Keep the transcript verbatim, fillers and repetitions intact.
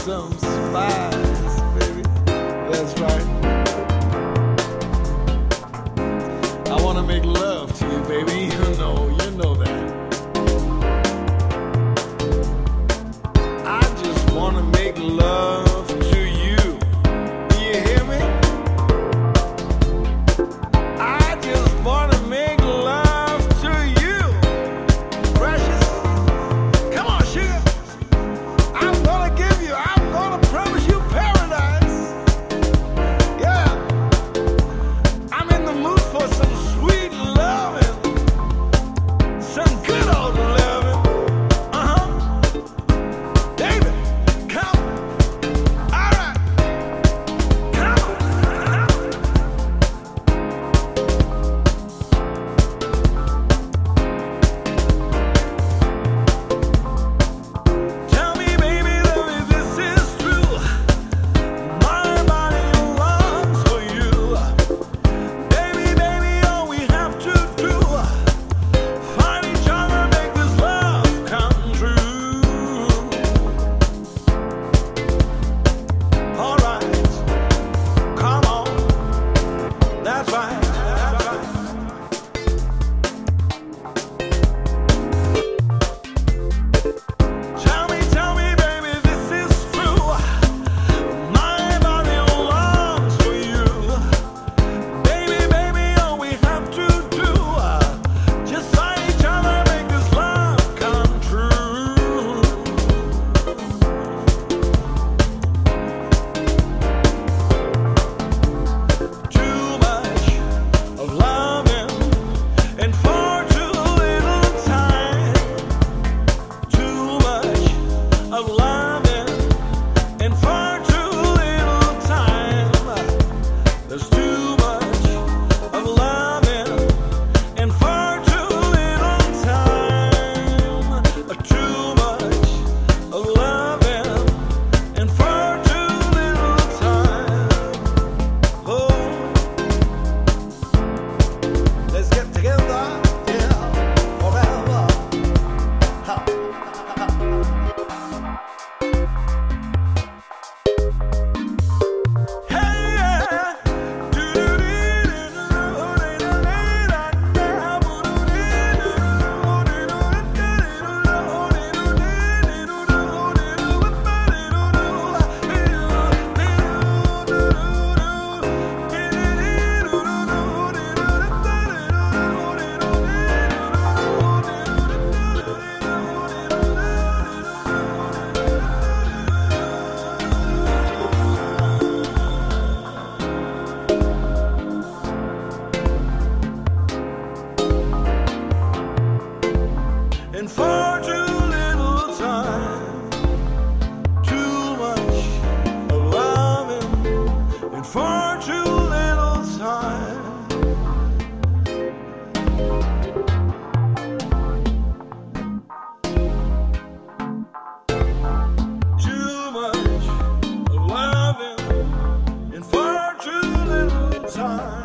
some spice, baby. That's right. I wanna make love to you, baby. You know, you know that. I just wanna make love to you. Do you hear me? I just wanna make love to you, precious. Come on, sugar. I'm gonna give you, I'm gonna promise you paradise. Yeah. I'm in the mood for some sweet loving, some good old loving. Uh-huh. David, come. All right. Come on. Tell me, baby, love, if this is true. My body longs for you. Baby, baby, all we have to do, find each other, make this love come true. All right, come on. That's right. That's right. Tell me, tell me, baby, this is true. My body longs for you. Baby, baby, all we have to do, just find each other, make this love come true. Too much of loving and far too little time. Too much of loving and far too little time. There's too much of loving and far too little time. Too much of loving and far too little time. Oh, let's get together, yeah, forever. Ha. Hey, yeah. And far too little time. Too much of loving and far too little time. Too much of loving and far too little time.